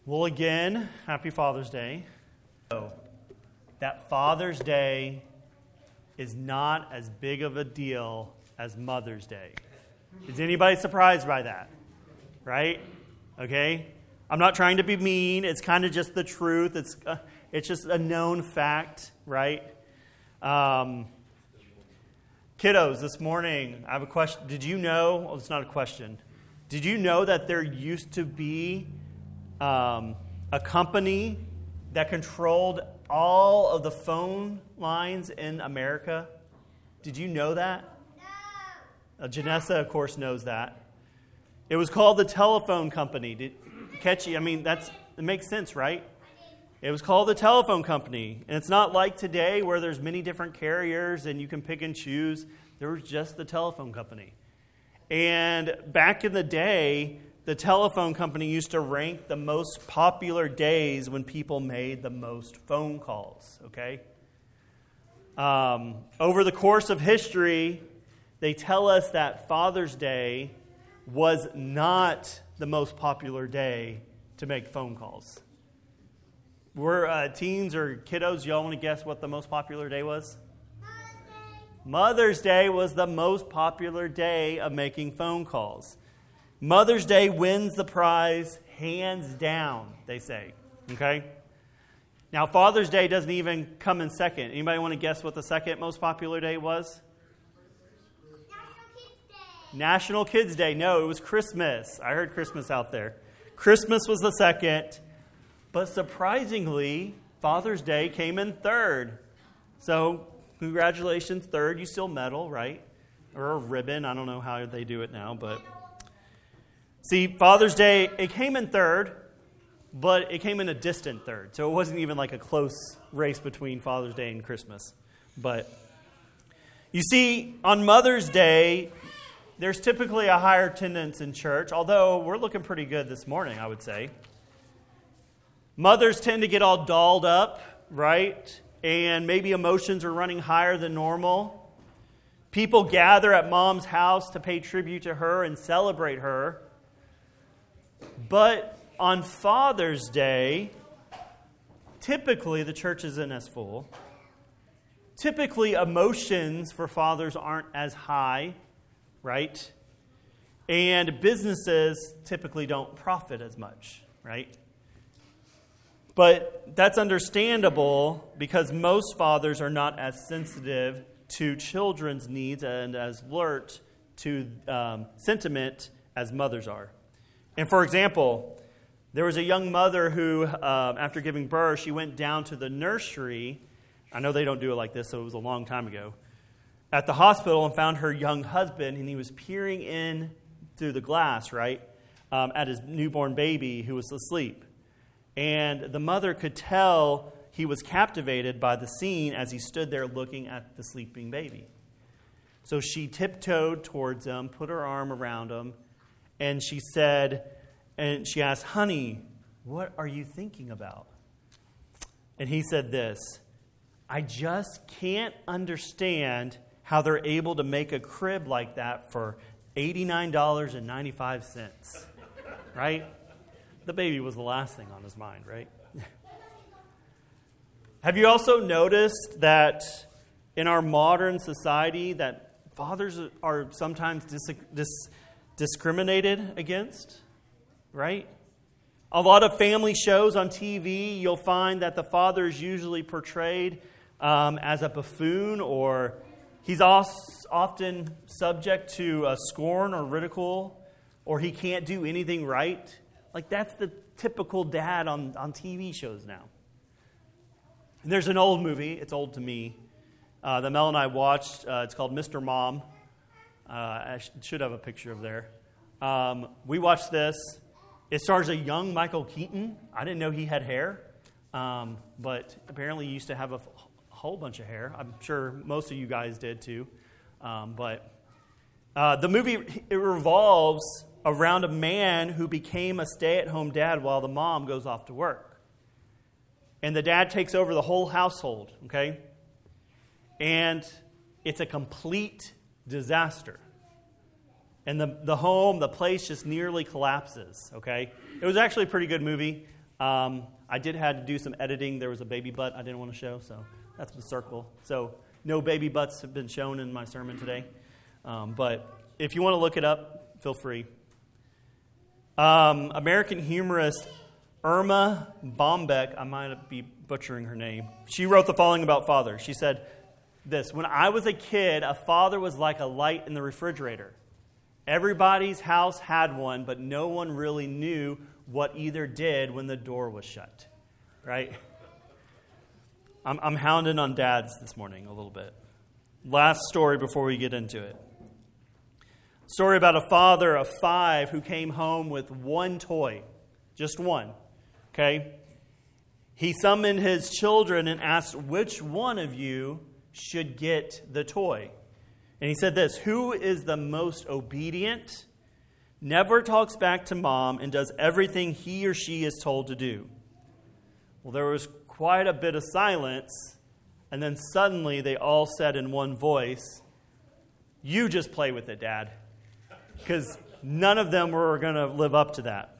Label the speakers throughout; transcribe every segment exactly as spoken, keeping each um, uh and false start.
Speaker 1: Well, again, happy Father's Day. So, that Father's Day is not as big of a deal as Mother's Day. Is anybody surprised by that? Right? Okay? I'm not trying to be mean. It's kind of just the truth. It's uh, it's just a known fact, right? Um, kiddos, this morning, I have a question. Did you know? Well, it's not a question. Did you know that there used to be um, a company that controlled all of the phone lines in America? Did you know that? No. Uh, Janessa, of course, knows that. It was called the telephone company. Did catch you? I mean, that's it makes sense, right? It was called the telephone company. And it's not like today where there's many different carriers and you can pick and choose. There was just the telephone company. And back in the day, the telephone company used to rank the most popular days when people made the most phone calls, okay? Um, over the course of history, they tell us that Father's Day was not the most popular day to make phone calls. We're uh, teens or kiddos, y'all want to guess what the most popular day was?
Speaker 2: Mother's Day.
Speaker 1: Mother's Day was the most popular day of making phone calls. Mother's Day wins the prize hands down, they say. Okay? Now, Father's Day doesn't even come in second. Anybody want to guess what the second most popular day was?
Speaker 2: National Kids Day.
Speaker 1: National Kids Day. No, it was Christmas. I heard Christmas out there. Christmas was the second. But surprisingly, Father's Day came in third. So, congratulations, third. You still medal, right? Or a ribbon. I don't know how they do it now, but... See, Father's Day, it came in third, but it came in a distant third. So it wasn't even like a close race between Father's Day and Christmas. But you see, on Mother's Day, there's typically a higher attendance in church, although we're looking pretty good this morning, I would say. Mothers tend to get all dolled up, right? And maybe emotions are running higher than normal. People gather at Mom's house to pay tribute to her and celebrate her. But on Father's Day, typically the church isn't as full. Typically emotions for fathers aren't as high, right? And businesses typically don't profit as much, right? But that's understandable because most fathers are not as sensitive to children's needs and as alert to um, sentiment as mothers are. And for example, there was a young mother who, uh, after giving birth, she went down to the nursery. I know they don't do it like this, so it was a long time ago. At the hospital and found her young husband, and he was peering in through the glass, right, um, at his newborn baby who was asleep. And the mother could tell he was captivated by the scene as he stood there looking at the sleeping baby. So she tiptoed towards him, put her arm around him, and she said, and she asked, "Honey, what are you thinking about?" And he said this, "I just can't understand how they're able to make a crib like that for eighty-nine dollars and ninety-five cents. Right? The baby was the last thing on his mind, right? Have you also noticed that in our modern society that fathers are sometimes dis- dis- discriminated against, right? A lot of family shows on T V, you'll find that the father is usually portrayed um, as a buffoon, or he's often subject to uh, scorn or ridicule, or he can't do anything right. Like, that's the typical dad on, on T V shows now. And there's an old movie, it's old to me, uh, that Mel and I watched. Uh, it's called Mister Mom. Uh, I sh- should have a picture of there. Um, we watched this. It stars a young Michael Keaton. I didn't know he had hair, um, but apparently he used to have a, f- a whole bunch of hair. I'm sure most of you guys did too. Um, but uh, the movie, it revolves around a man who became a stay-at-home dad while the mom goes off to work. And the dad takes over the whole household, okay? And it's a complete disaster. And the, the home, the place just nearly collapses, okay? It was actually a pretty good movie. Um, I did have to do some editing. There was a baby butt I didn't want to show, so that's the circle. So no baby butts have been shown in my sermon today. Um, but if you want to look it up, feel free. Um, American humorist Irma Bombeck, I might be butchering her name, she wrote the following about father. She said this: when I was a kid, a father was like a light in the refrigerator. Everybody's house had one, but no one really knew what either did when the door was shut. Right? I'm, I'm hounding on dads this morning a little bit. Last story before we get into it. Story about a father of five who came home with one toy. Just one. Okay? He summoned his children and asked, which one of you should get the toy? And he said this: who is the most obedient, never talks back to mom, and does everything he or she is told to do? Well, there was quite a bit of silence, and then suddenly they all said in one voice, "You just play with it, Dad." Because none of them were going to live up to that.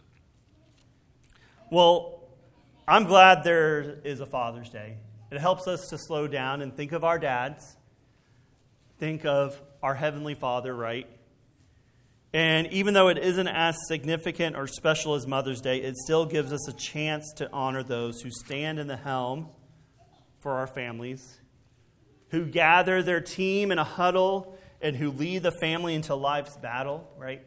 Speaker 1: Well, I'm glad there is a Father's Day. It helps us to slow down and think of our dads. Think of our Heavenly Father, right? And even though it isn't as significant or special as Mother's Day, it still gives us a chance to honor those who stand in the helm for our families, who gather their team in a huddle, and who lead the family into life's battle, right?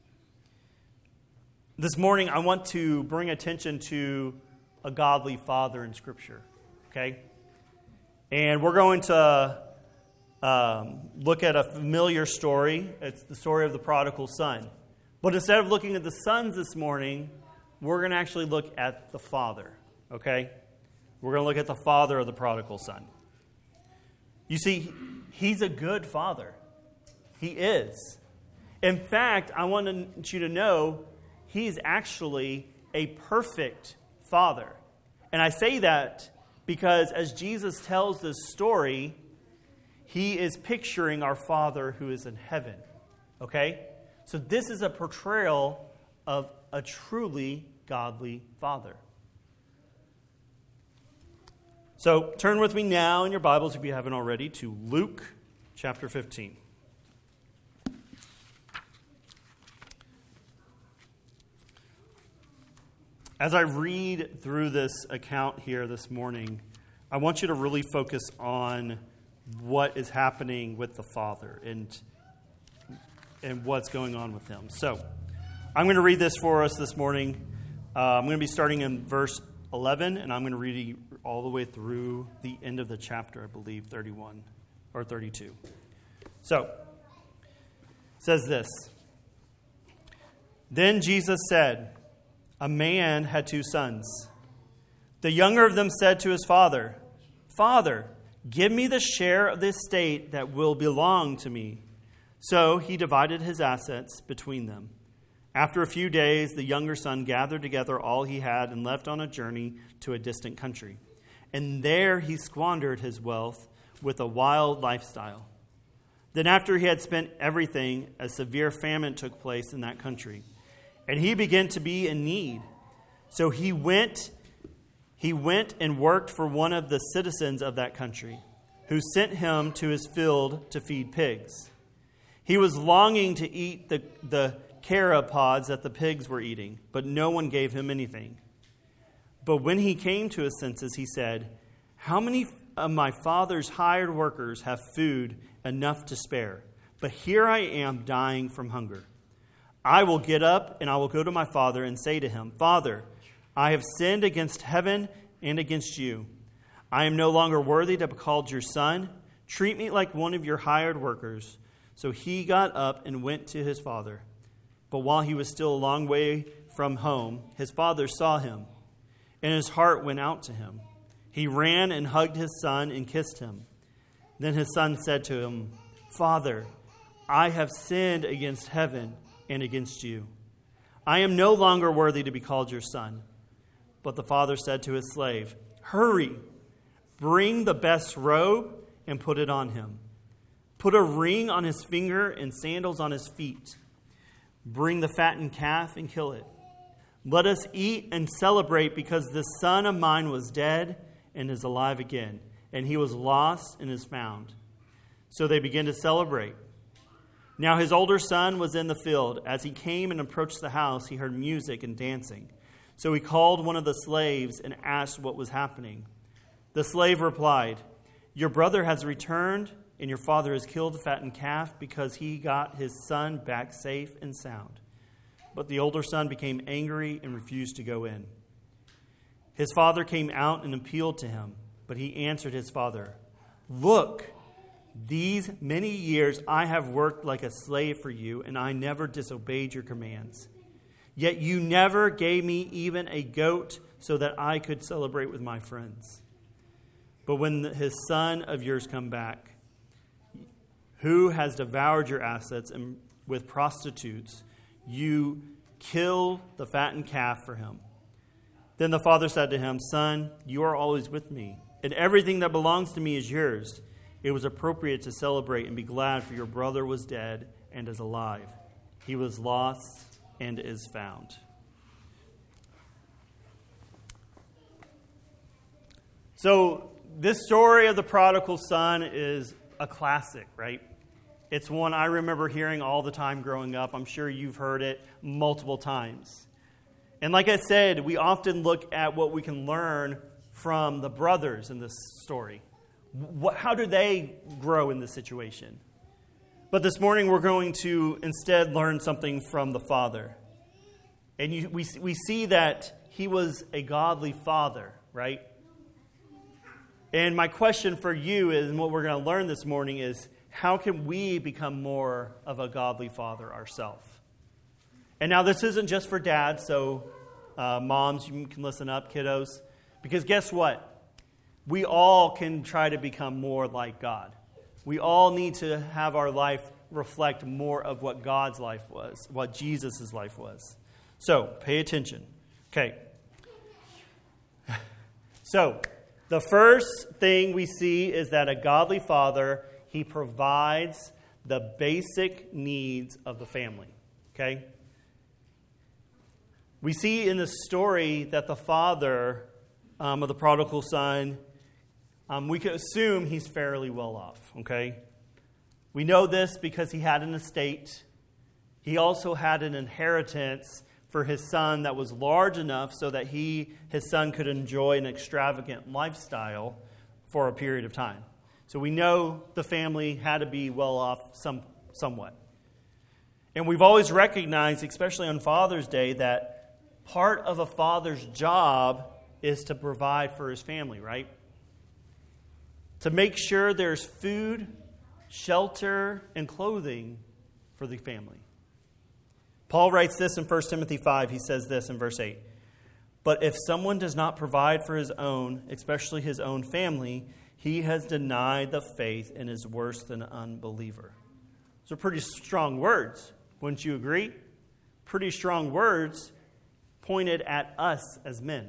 Speaker 1: This morning, I want to bring attention to a godly father in Scripture, okay? And we're going to um, look at a familiar story. It's the story of the prodigal son. But instead of looking at the sons this morning, we're going to actually look at the father, okay? We're going to look at the father of the prodigal son. You see, he's a good father. He is. In fact, I want you to know he's actually a perfect father. And I say that because as Jesus tells this story, he is picturing our Father who is in heaven. Okay? So this is a portrayal of a truly godly father. So turn with me now in your Bibles, if you haven't already, to Luke chapter fifteen. As I read through this account here this morning, I want you to really focus on what is happening with the Father and, and what's going on with him. So, I'm going to read this for us this morning. Uh, I'm going to be starting in verse eleven, and I'm going to read all the way through the end of the chapter, I believe, thirty-one or thirty-two. So, it says this: Then Jesus said, a man had two sons. The younger of them said to his father, Father, give me the share of the estate that will belong to me. So he divided his assets between them. After a few days, the younger son gathered together all he had and left on a journey to a distant country. And there he squandered his wealth with a wild lifestyle. Then after he had spent everything, a severe famine took place in that country. And he began to be in need. So he went, he went and worked for one of the citizens of that country, who sent him to his field to feed pigs. He was longing to eat the, the carob pods that the pigs were eating, but no one gave him anything. But when he came to his senses, he said, How many of my father's hired workers have food enough to spare? But here I am dying from hunger. I will get up and I will go to my father and say to him, Father, I have sinned against heaven and against you. I am no longer worthy to be called your son. Treat me like one of your hired workers. So he got up and went to his father. But while he was still a long way from home, his father saw him, and his heart went out to him. He ran and hugged his son and kissed him. Then his son said to him, Father, I have sinned against heaven and against you. I am no longer worthy to be called your son. But the father said to his slave, Hurry, bring the best robe and put it on him. Put a ring on his finger and sandals on his feet. Bring the fattened calf and kill it. Let us eat and celebrate, because this son of mine was dead and is alive again, and he was lost and is found." So they began to celebrate. Now his older son was in the field. As he came and approached the house, he heard music and dancing. So he called one of the slaves and asked what was happening. The slave replied, "Your brother has returned, and your father has killed the fattened calf because he got his son back safe and sound." But the older son became angry and refused to go in. His father came out and appealed to him, but he answered his father, "Look, these many years I have worked like a slave for you, and I never disobeyed your commands. Yet you never gave me even a goat so that I could celebrate with my friends. But when his son of yours come back, who has devoured your assets and with prostitutes, you kill the fattened calf for him." Then the father said to him, "Son, you are always with me, and everything that belongs to me is yours. It was appropriate to celebrate and be glad, for your brother was dead and is alive. He was lost and is found." So this story of the prodigal son is a classic, right? It's one I remember hearing all the time growing up. I'm sure you've heard it multiple times. And like I said, we often look at what we can learn from the brothers in this story. What, how do they grow in this situation? But this morning we're going to instead learn something from the father. And you, we, we see that he was a godly father, right? And my question for you is, and what we're going to learn this morning is, how can we become more of a godly father ourselves? And now this isn't just for dads, so uh, moms, you can listen up, kiddos. Because guess what? We all can try to become more like God. We all need to have our life reflect more of what God's life was, what Jesus' life was. So, pay attention. Okay. So, the first thing we see is that a godly father, he provides the basic needs of the family. Okay? We see in the story that the father um, of the prodigal son, um, we can assume he's fairly well off. Okay? We know this because he had an estate. He also had an inheritance for his son that was large enough so that he, his son could enjoy an extravagant lifestyle for a period of time. So we know the family had to be well off some, somewhat. And we've always recognized, especially on Father's Day, that part of a father's job is to provide for his family, right? To make sure there's food, shelter, and clothing for the family. Paul writes this in First Timothy five. He says this in verse eight. "But if someone does not provide for his own, especially his own family, he has denied the faith and is worse than an unbeliever." Those are pretty strong words. Wouldn't you agree? Pretty strong words pointed at us as men.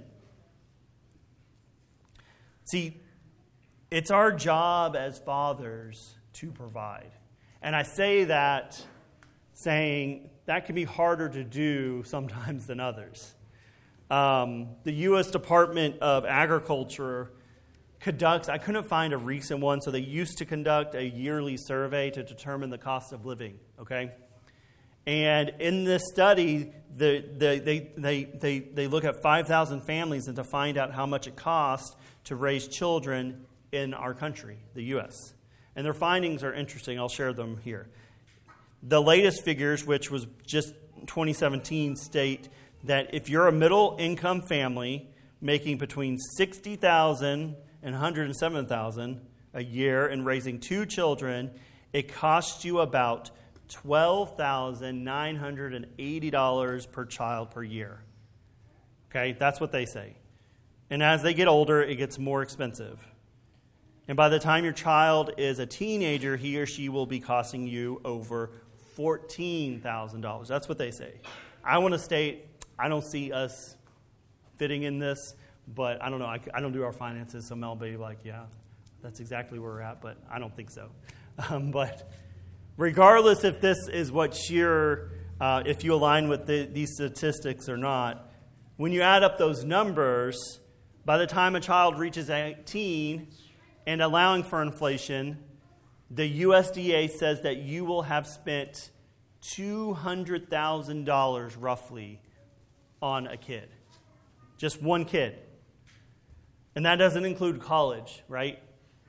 Speaker 1: See, it's our job as fathers to provide. And I say that saying that can be harder to do sometimes than others. Um, the U S Department of Agriculture conducts, I couldn't find a recent one, so they used to conduct a yearly survey to determine the cost of living, okay? And in this study, the, the, they, they, they, they look at five thousand families and to find out how much it costs to raise children in our country, the U S. And their findings are interesting. I'll share them here. The latest figures, which was just twenty seventeen, state that if you're a middle-income family making between sixty thousand dollars and one hundred seven thousand dollars a year and raising two children, it costs you about twelve thousand nine hundred eighty dollars per child per year. Okay, that's what they say. And as they get older, it gets more expensive. And by the time your child is a teenager, he or she will be costing you over fourteen thousand dollars. That's what they say. I want to state, I don't see us fitting in this, but I don't know. I, I don't do our finances, so Mel will be like, yeah, that's exactly where we're at, but I don't think so. Um, but regardless if this is what you're, uh, if you align with the, these statistics or not, when you add up those numbers, by the time a child reaches eighteen and allowing for inflation, the U S D A says that you will have spent two hundred thousand dollars roughly on a kid. Just one kid. And that doesn't include college, right?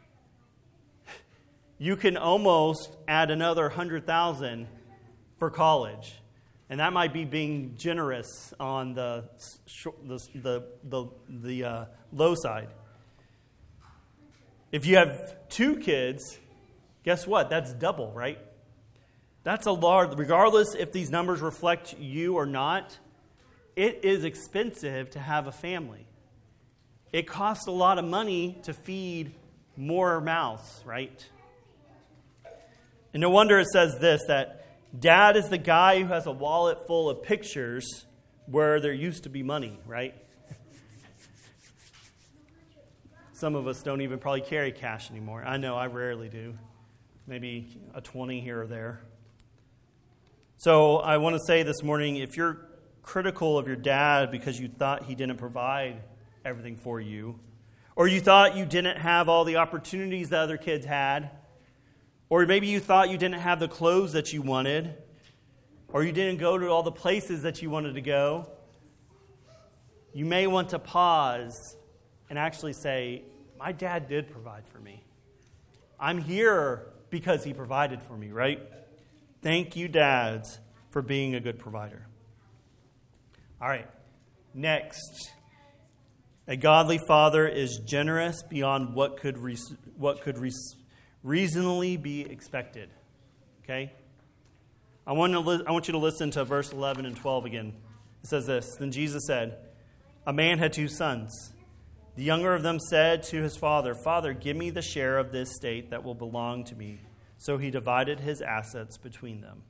Speaker 1: You can almost add another one hundred thousand dollars for college. And that might be being generous on the the the the, the uh, low side. If you have two kids, guess what? That's double, right? That's a large, regardless if these numbers reflect you or not, it is expensive to have a family. It costs a lot of money to feed more mouths, right? And no wonder it says this, that dad is the guy who has a wallet full of pictures where there used to be money, right? Some of us don't even probably carry cash anymore. I know I rarely do. Maybe a twenty here or there. So I want to say this morning, if you're critical of your dad because you thought he didn't provide everything for you, or you thought you didn't have all the opportunities that other kids had, or maybe you thought you didn't have the clothes that you wanted, or you didn't go to all the places that you wanted to go, you may want to pause and actually say, my dad did provide for me. I'm here because he provided for me, right? Thank you, dads, for being a good provider. All right, next. A godly father is generous beyond what could re- what could re- reasonably be expected. Okay? I want, to li- I want you to listen to verse eleven and twelve again. It says this, Then Jesus said, a man had two sons. The younger of them said to his father, Father, give me the share of this estate that will belong to me. So he divided his assets between them.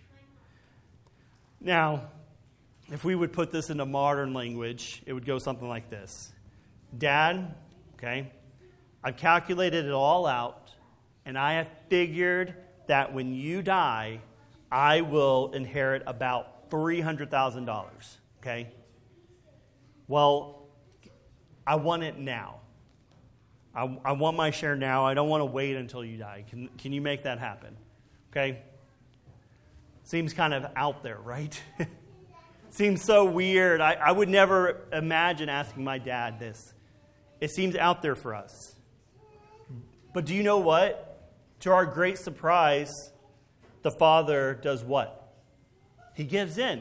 Speaker 1: Now, if we would put this into modern language, it would go something like this. Dad, okay, I've calculated it all out, and I have figured that when you die, I will inherit about three hundred thousand dollars, okay? Well, I want it now. I, I want my share now. I don't want to wait until you die. Can, can you make that happen? Okay? Seems kind of out there, right? Seems so weird. I, I would never imagine asking my dad this. It seems out there for us. But do you know what? To our great surprise, the father does what? He gives in.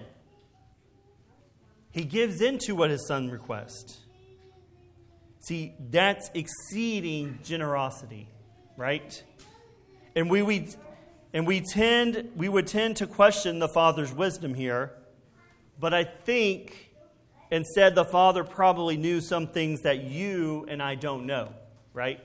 Speaker 1: He gives in to what his son requests. See, that's exceeding generosity, right? And we, we and we tend we would tend to question the father's wisdom here, but I think instead the father probably knew some things that you and I don't know, right?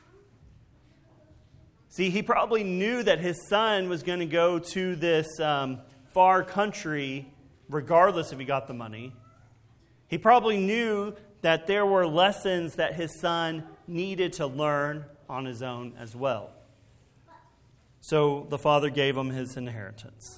Speaker 1: See, he probably knew that his son was going to go to this um, far country regardless if he got the money. He probably knew that there were lessons that his son needed to learn on his own as well. So the father gave him his inheritance.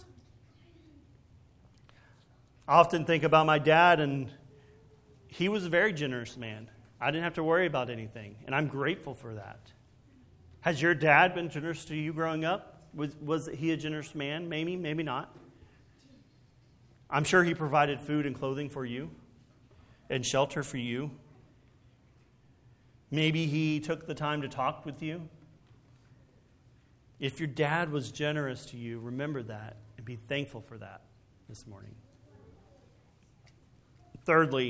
Speaker 1: I often think about my dad, and he was a very generous man. I didn't have to worry about anything, and I'm grateful for that. Has your dad been generous to you growing up? Was, was he a generous man? Maybe, maybe not. I'm sure he provided food and clothing for you and shelter for you. Maybe he took the time to talk with you. If your dad was generous to you, remember that and be thankful for that this morning. Thirdly,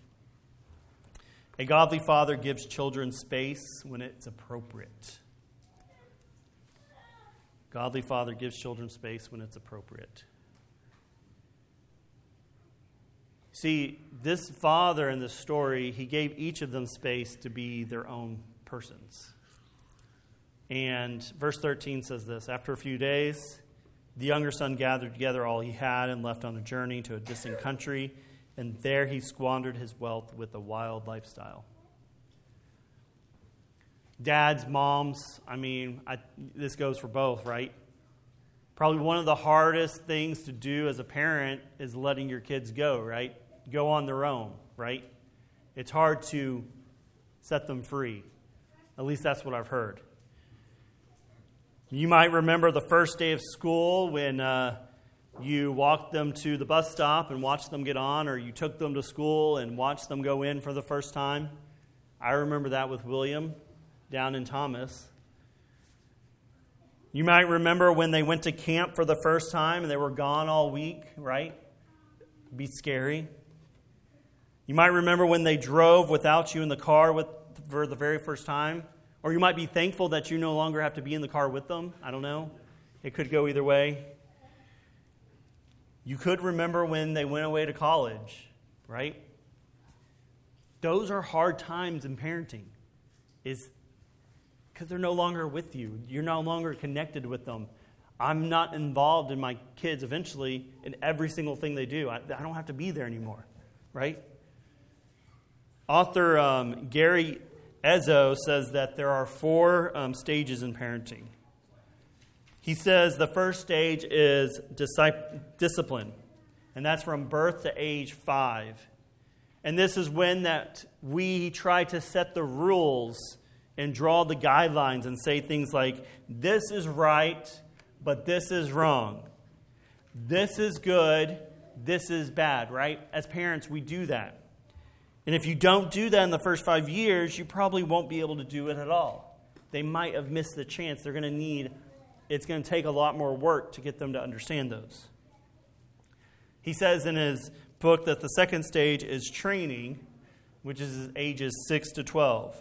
Speaker 1: a godly father gives children space when it's appropriate. Godly father gives children space when it's appropriate. See, this father in this story, he gave each of them space to be their own persons. And verse thirteen says this, After a few days, the younger son gathered together all he had and left on a journey to a distant country, and there he squandered his wealth with a wild lifestyle. Dads, moms, I mean, I, this goes for both, right? Probably one of the hardest things to do as a parent is letting your kids go, right? go on their own, right? It's hard to set them free. At least that's what I've heard. You might remember the first day of school when uh, you walked them to the bus stop and watched them get on, or you took them to school and watched them go in for the first time. I remember that with William down in Thomas. You might remember when they went to camp for the first time and they were gone all week, right? It'd be scary. You might remember when they drove without you in the car with, for the very first time. Or you might be thankful that you no longer have to be in the car with them. I don't know. It could go either way. You could remember when they went away to college, right? Those are hard times in parenting. Is because they're no longer with you. You're no longer connected with them. I'm not involved in my kids eventually in every single thing they do. I, I don't have to be there anymore, right? Author um, Gary Ezzo says that there are four um, stages in parenting. He says the first stage is discipline, discipline, and that's from birth to age five. And this is when that we try to set the rules and draw the guidelines and say things like, this is right, but this is wrong. This is good, this is bad, right? As parents, we do that. And if you don't do that in the first five years, you probably won't be able to do it at all. They might have missed the chance. They're going to need, it's going to take a lot more work to get them to understand those. He says in his book that the second stage is training, which is ages six to twelve.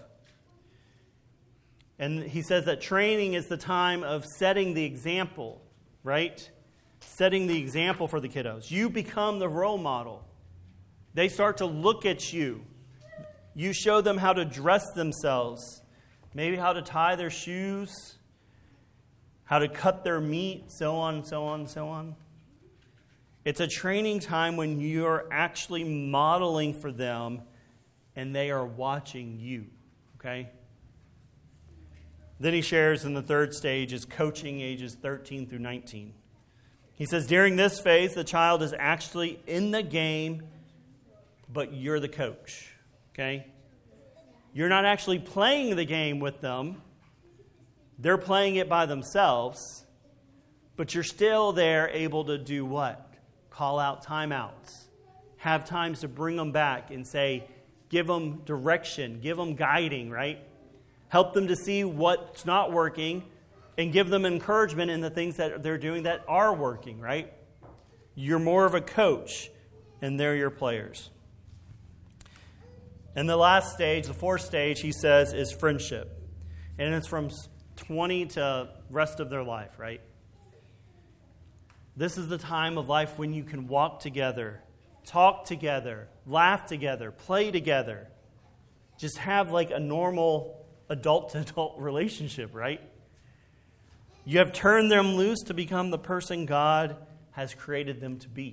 Speaker 1: And he says that training is the time of setting the example, right? Setting the example for the kiddos. You become the role model. They start to look at you. You show them how to dress themselves, maybe how to tie their shoes, how to cut their meat, so on, so on, so on. It's a training time when you're actually modeling for them and they are watching you, okay? Then he shares in the third stage is coaching ages thirteen through nineteen. He says during this phase, the child is actually in the game, but you're the coach, okay? You're not actually playing the game with them. They're playing it by themselves, but you're still there able to do what? Call out timeouts. Have times to bring them back and say, give them direction, give them guiding, right? Help them to see what's not working and give them encouragement in the things that they're doing that are working, right? You're more of a coach, and they're your players. And the last stage, the fourth stage, he says, is friendship. And it's from twenty to rest of their life, right? This is the time of life when you can walk together, talk together, laugh together, play together. Just have like a normal adult-to-adult relationship, right? You have turned them loose to become the person God has created them to be.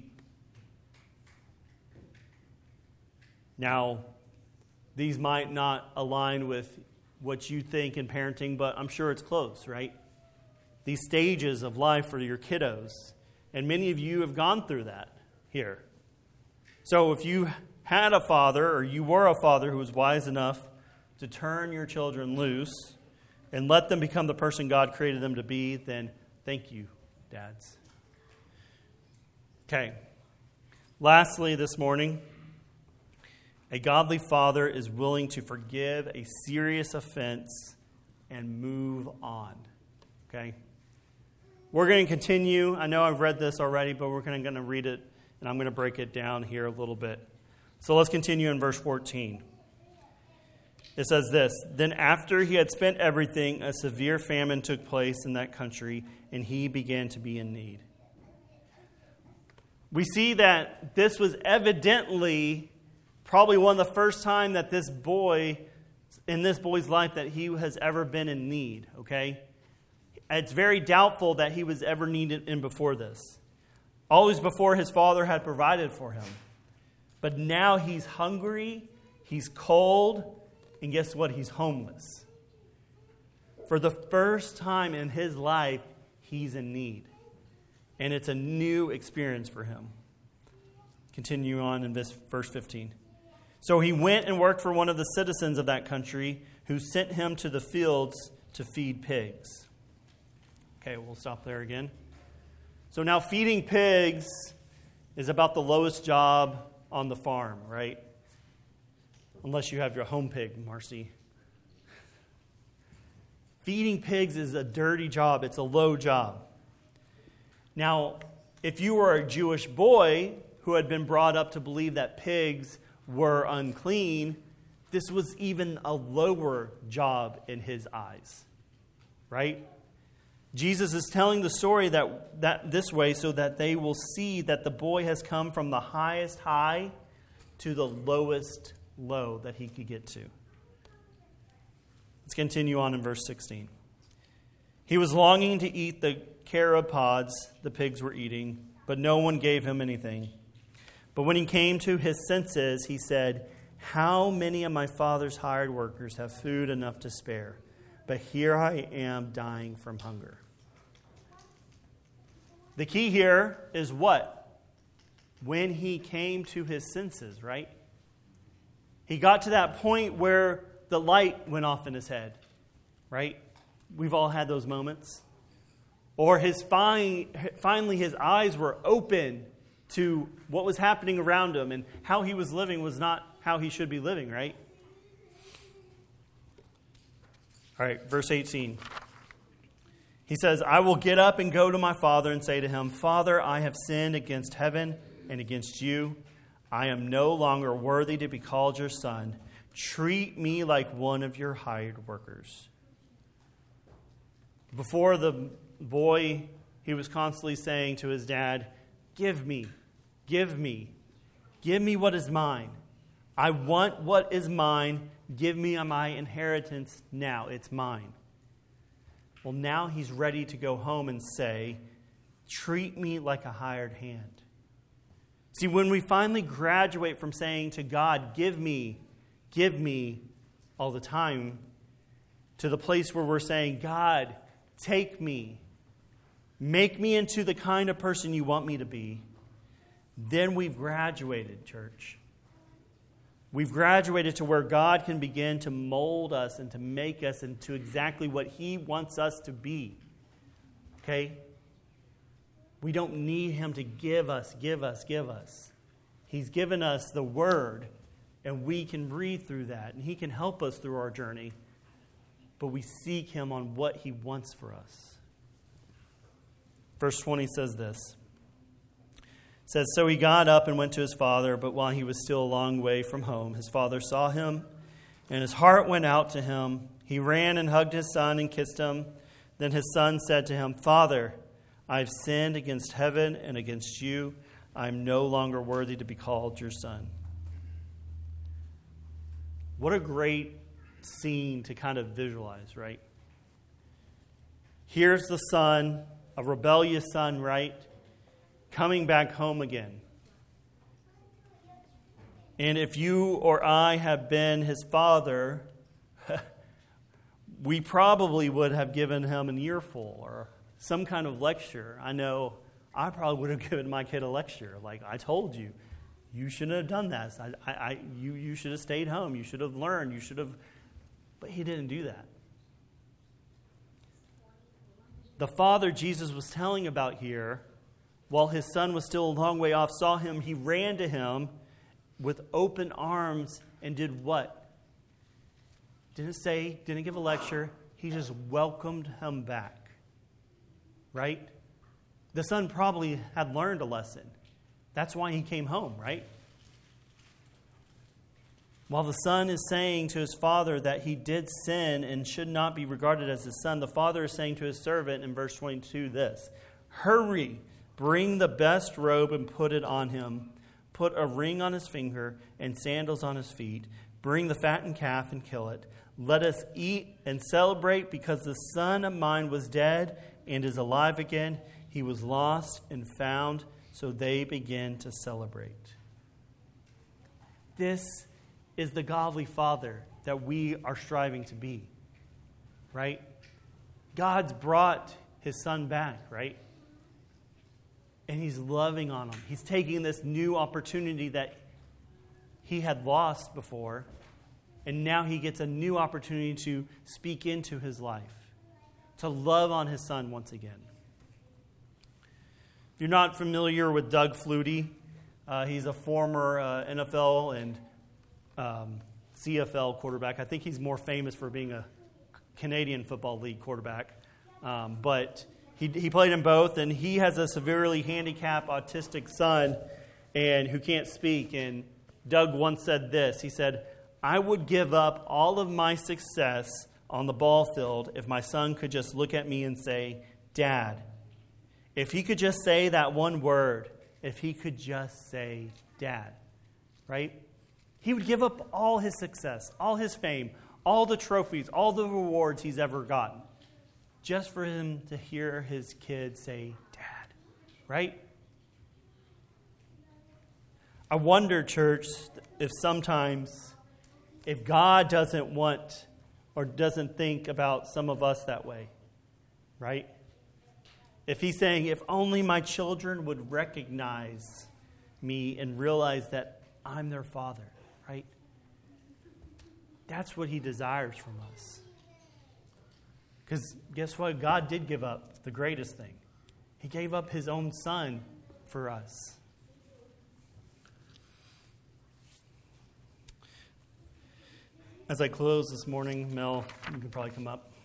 Speaker 1: Now, these might not align with what you think in parenting, but I'm sure it's close, right? These stages of life for your kiddos. And many of you have gone through that here. So if you had a father or you were a father who was wise enough to turn your children loose and let them become the person God created them to be, then thank you, dads. Okay. Lastly, this morning, a godly father is willing to forgive a serious offense and move on. Okay? We're going to continue. I know I've read this already, but we're going to read it, and I'm going to break it down here a little bit. So let's continue in verse fourteen. It says this, "Then after he had spent everything, a severe famine took place in that country, and he began to be in need." We see that this was evidently probably one of the first time that this boy, in this boy's life, that he has ever been in need, okay? It's very doubtful that he was ever needed in before this. Always before his father had provided for him. But now he's hungry, he's cold, and guess what? He's homeless. For the first time in his life, he's in need. And it's a new experience for him. Continue on in this verse fifteen. So he went and worked for one of the citizens of that country, who sent him to the fields to feed pigs. Okay, we'll stop there again. So now feeding pigs is about the lowest job on the farm, right? Unless you have your home pig, Marcy. Feeding pigs is a dirty job. It's a low job. Now, if you were a Jewish boy who had been brought up to believe that pigs were unclean, this was even a lower job in his eyes, right? Jesus is telling the story that, that this way so that they will see that the boy has come from the highest high to the lowest low that he could get to. Let's continue on in verse sixteen. He was longing to eat the carob pods the pigs were eating, but no one gave him anything. But when he came to his senses, he said, "How many of my father's hired workers have food enough to spare? But here I am dying from hunger." The key here is what? When he came to his senses, right? He got to that point where the light went off in his head, right? We've all had those moments. Or his fi- finally his eyes were open to what was happening around him, and how he was living was not how he should be living, right? All right, verse eighteen. He says, "I will get up and go to my father and say to him, 'Father, I have sinned against heaven and against you. I am no longer worthy to be called your son. Treat me like one of your hired workers.'" Before the boy, he was constantly saying to his dad, "Give me, give me, give me what is mine. I want what is mine. Give me my inheritance now. It's mine." Well, now he's ready to go home and say, "Treat me like a hired hand." See, when we finally graduate from saying to God, "Give me, give me," all the time, to the place where we're saying, "God, take me, make me into the kind of person you want me to be," then we've graduated, church. We've graduated to where God can begin to mold us and to make us into exactly what He wants us to be. Okay? We don't need Him to give us, give us, give us. He's given us the Word, and we can read through that, and He can help us through our journey. But we seek Him on what He wants for us. Verse twenty says this. It says, "So he got up and went to his father, but while he was still a long way from home, his father saw him, and his heart went out to him. He ran and hugged his son and kissed him. Then his son said to him, 'Father, I have sinned against heaven and against you. I am no longer worthy to be called your son.'" What a great scene to kind of visualize, right? Here's the son, a rebellious son, right? Coming back home again. And if you or I have been his father, we probably would have given him an earful or some kind of lecture. I know I probably would have given my kid a lecture. Like, "I told you, you shouldn't have done that. I, I, I, you, you should have stayed home. You should have learned. You should have..." But he didn't do that. The father Jesus was telling about here, while his son was still a long way off, saw him, he ran to him with open arms and did what? Didn't say, didn't give a lecture. He just welcomed him back. Right? The son probably had learned a lesson. That's why he came home, right? While the son is saying to his father that he did sin and should not be regarded as his son, the father is saying to his servant in verse twenty-two this, "Hurry, bring the best robe and put it on him. Put a ring on his finger and sandals on his feet. Bring the fattened calf and kill it. Let us eat and celebrate, because the son of mine was dead and is alive again. He was lost and found." So they begin to celebrate. This is the godly father that we are striving to be, right? God's brought his son back, right? And he's loving on them. He's taking this new opportunity that he had lost before, and now he gets a new opportunity to speak into his life, to love on his son once again. If you're not familiar with Doug Flutie, uh, he's a former uh, N F L and um, C F L quarterback. I think he's more famous for being a Canadian Football League quarterback. Um, but he, he played in both, and he has a severely handicapped autistic son and who can't speak. And Doug once said this. He said, "I would give up all of my success on the ball field if my son could just look at me and say, 'Dad.' If he could just say that one word, if he could just say, 'Dad,' right? He would give up all his success, all his fame, all the trophies, all the rewards he's ever gotten, just for him to hear his kid say, 'Dad,' right? I wonder, church, if sometimes, if God doesn't want or doesn't think about some of us that way, right? If he's saying, if only my children would recognize me and realize that I'm their father, right? That's what he desires from us. Because guess what? God did give up the greatest thing. He gave up his own son for us. As I close this morning, Mel, you can probably come up.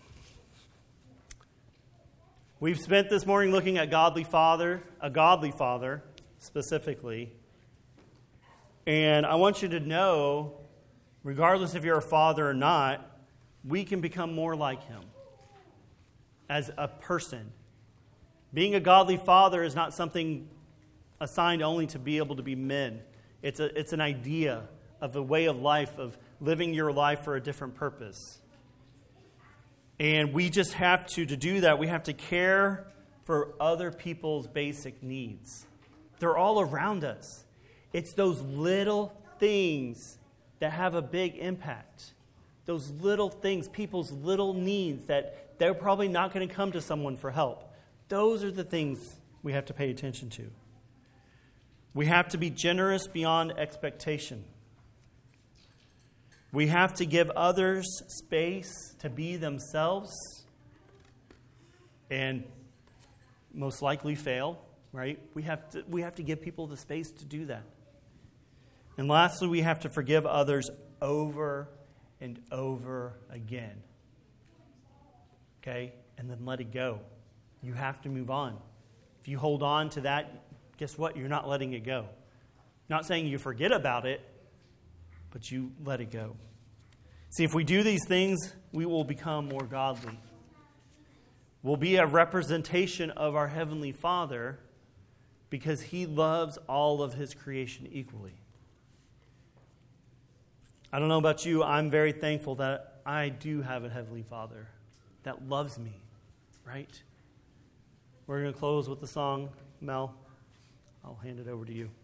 Speaker 1: We've spent this morning looking at godly father, a godly father specifically. And I want you to know, regardless if you're a father or not, we can become more like him as a person. Being a godly father is not something assigned only to be able to be men. It's a, it's an idea of a way of life, of living your life for a different purpose. And we just have to, to do that, we have to care for other people's basic needs. They're all around us. It's those little things that have a big impact. Those little things, people's little needs that they're probably not going to come to someone for help. Those are the things we have to pay attention to. We have to be generous beyond expectation. We have to give others space to be themselves and most likely fail, right? We have to, we have to give people the space to do that. And lastly, we have to forgive others over and over again. Okay? And then let it go. You have to move on. If you hold on to that, guess what? You're not letting it go. Not saying you forget about it, but you let it go. See, if we do these things, we will become more godly. We'll be a representation of our Heavenly Father because He loves all of His creation equally. I don't know about you, I'm very thankful that I do have a Heavenly Father that loves me, right? We're going to close with the song. Mel, I'll hand it over to you.